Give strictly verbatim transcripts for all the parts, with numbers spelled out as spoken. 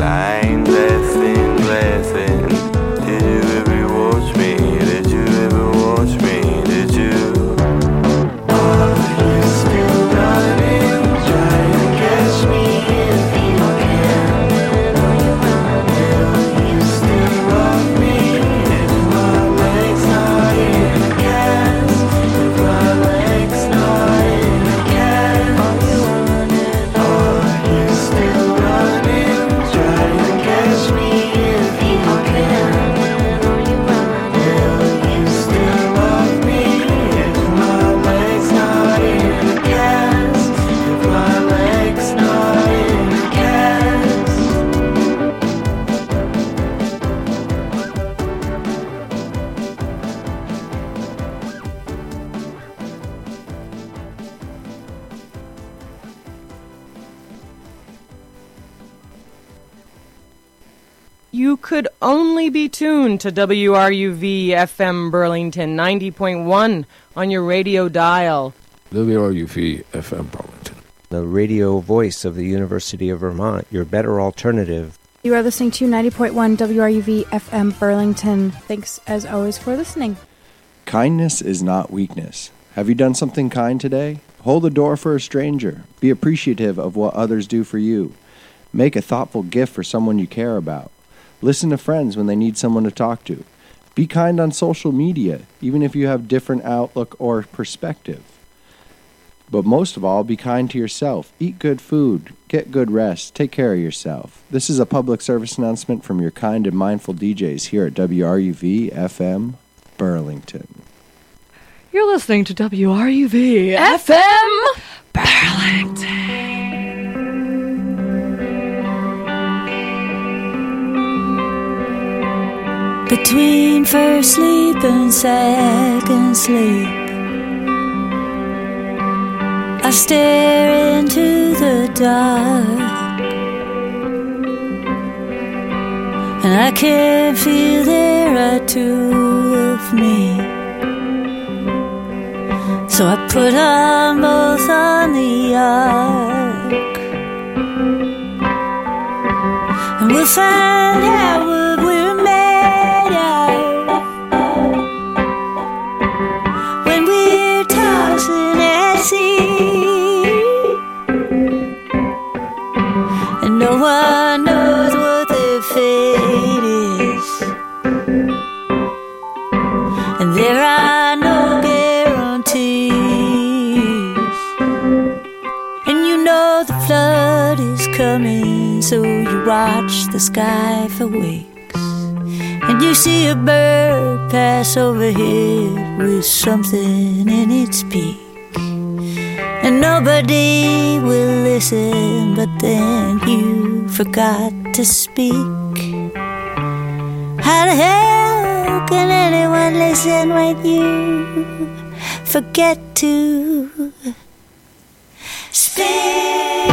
line, blessing, blessing. Did you ever watch me? Did you ever watch me? Did you? Are you still running? Try to catch me if you can. Will you still love me if my legs not in a cast? If my legs not in a cast? Are you still running? Try to catch me if you can. Will you still love me if my legs not in a cast? If my legs not in a cast? You could only be tuned to W R U V F M Burlington ninety point one on your radio dial. W R U V F M Burlington. The radio voice of the University of Vermont, your better alternative. You are listening to ninety point one W R U V F M Burlington. Thanks, as always, for listening. Kindness is not weakness. Have you done something kind today? Hold the door for a stranger. Be appreciative of what others do for you. Make a thoughtful gift for someone you care about. Listen to friends when they need someone to talk to. Be kind on social media, even if you have different outlook or perspective. But most of all, be kind to yourself. Eat good food. Get good rest. Take care of yourself. This is a public service announcement from your kind and mindful D Js here at W R U V F M Burlington. You're listening to W R U V F M Burlington. Between first sleep and second sleep, I stare into the dark, and I can feel there are two of me. So I put on both on the ark, and we'll find out what we're made of when we're tossing at sea, and no one knows what their fate is, and there are no guarantees, and you know the flood is coming, so you watch the sky for weeks. And you see a bird pass overhead with something in its beak, and nobody will listen, but then you forgot to speak. How the hell can anyone listen when you forget to speak?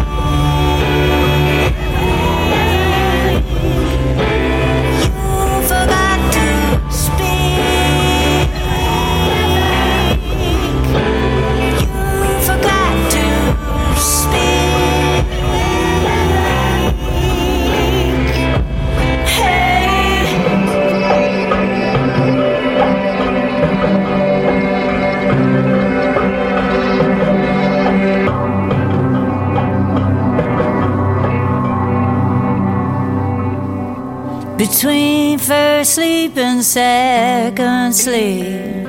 Between first sleep and second sleep,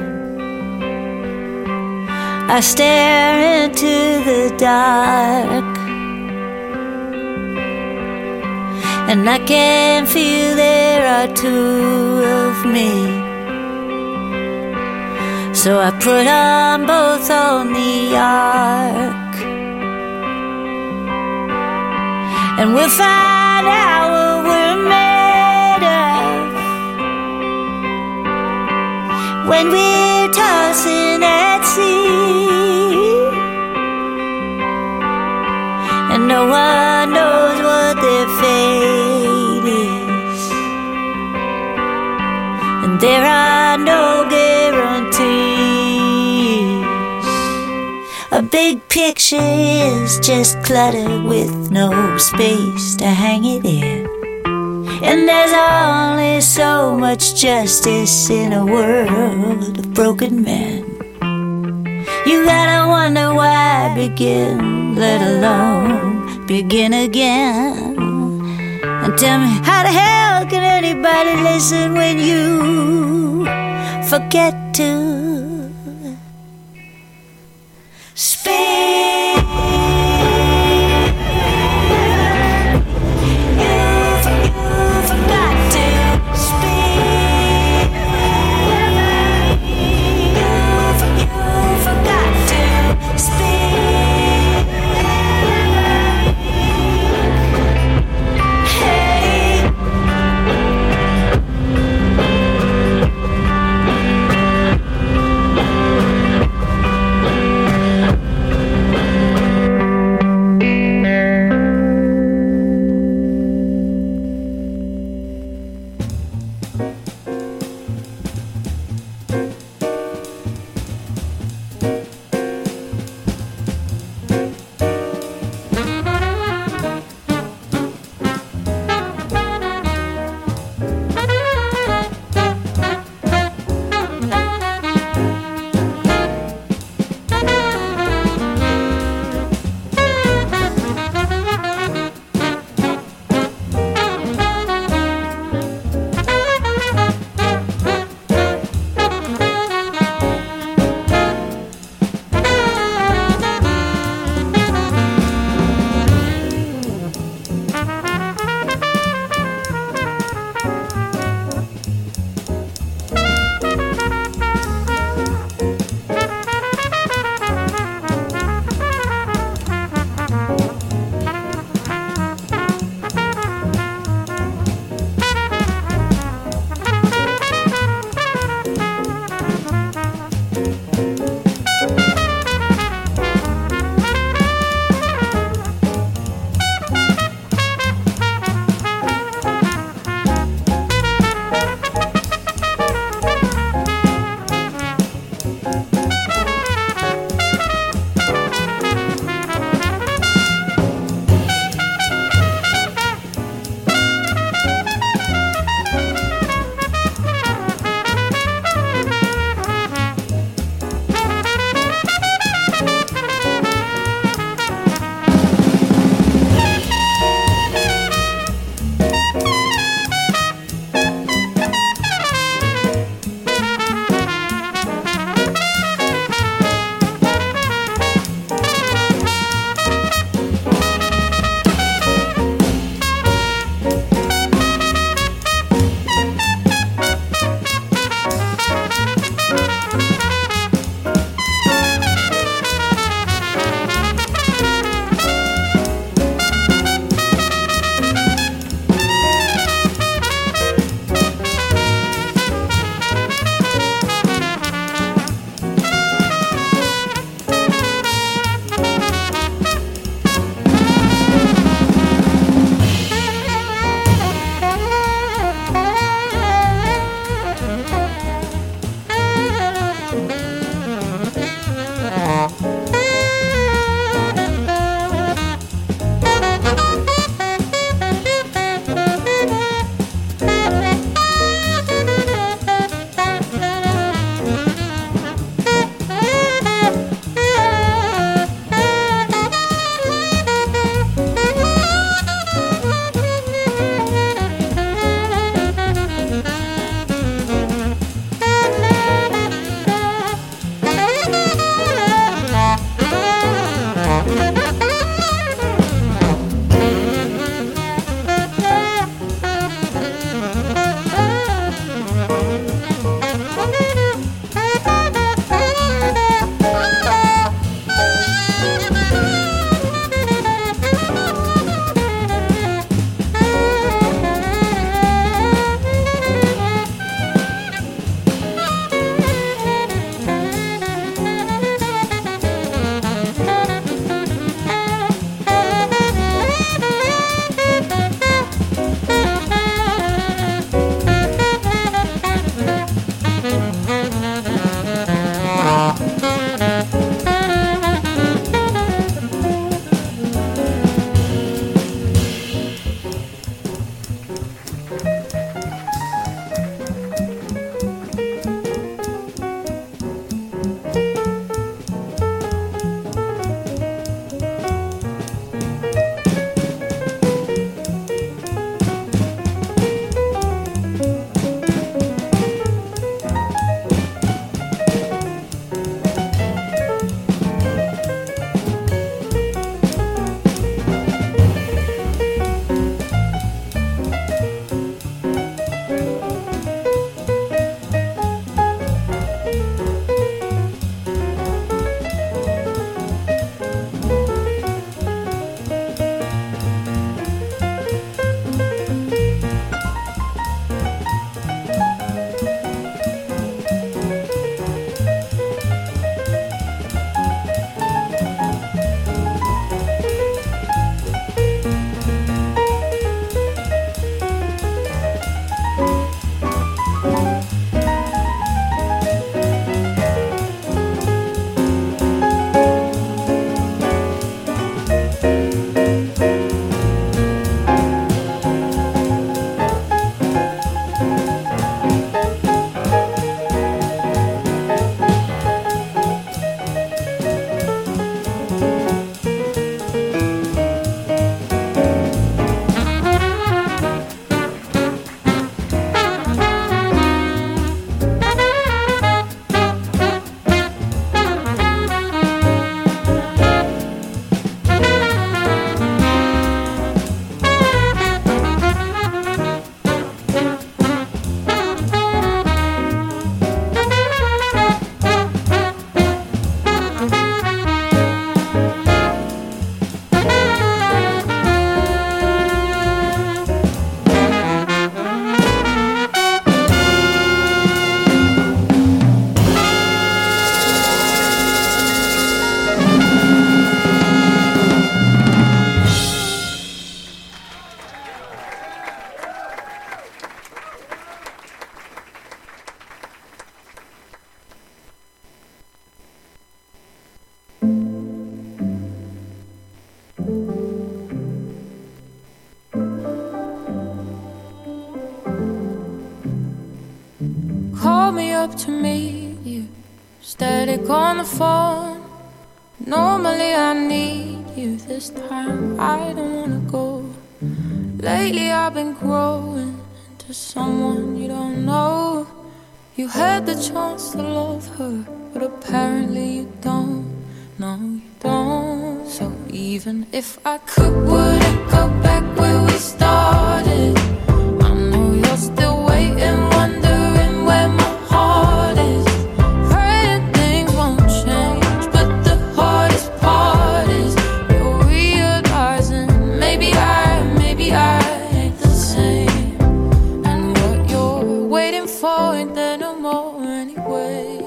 I stare into the dark, and I can feel there are two of me. So I put on both on the ark, and we'll find out what we're made when we're tossing at sea, and no one knows what their fate is, and there are no guarantees. A big picture is just clutter with no space to hang it in. And there's only so much justice in a world of broken men. You gotta wonder why begin, let alone begin again. And tell me, how the hell can anybody listen when you forget to speak? called me up to meet you. Static on the phone. Normally I need you. This time I don't wanna go. Lately I've been growing into someone you don't know. You had the chance to love her, but apparently you don't. No, you don't. So even if I could, would it go back where we started? I know you're still waiting, wondering where my heart is. Praying things won't change, but the hardest part is you're realizing maybe I, maybe I ain't the same. And what you're waiting for ain't there no more anyway.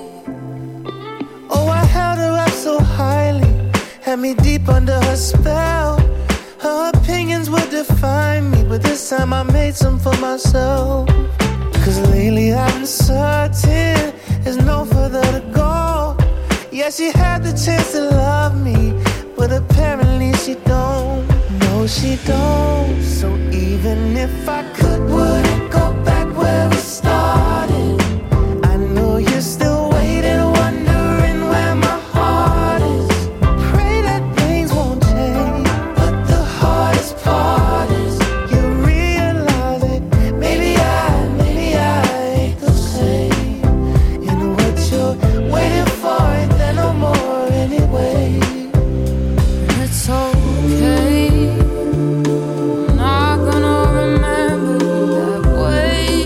Oh, I held her up so highly, had me deep under her spell. Her opinions would define me, but this time I made some for myself. Cause lately I've been certain there's no further to go. Yeah, she had the chance to love me, but apparently she don't. No, she don't. So even if I could, would it go back where we started? I know you're still waiting, wondering where my heart is. Pray that things won't change, but the hardest part is you realize it. Maybe I, maybe I ain't the same. And what you're waiting for ain't there no more anyway. It's okay. I'm not gonna remember you that way.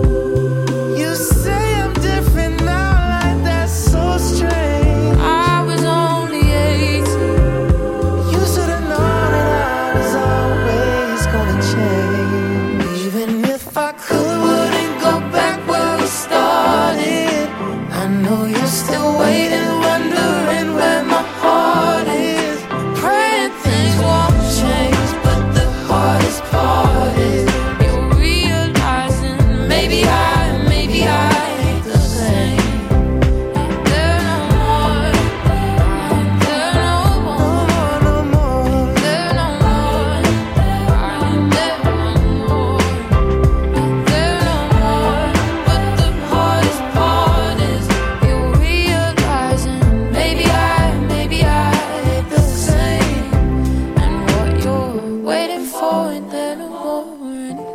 You say I'm different now, like that's so strange. I was only eighteen. You should've known that I was always gonna change. Even if I could, wouldn't go back where we started. I know you're still waiting, wondering where my heart is. Praying things won't change, but the hardest part is you're realizing maybe I, maybe I ain't the same. Ain't there no more? Ain't there no more? No more, no more. Ain't there no more? Ain't there no more? Ain't there no more? But the hardest part is you're realizing maybe I, maybe I ain't the same. And what you're waiting for ain't there no more anyway.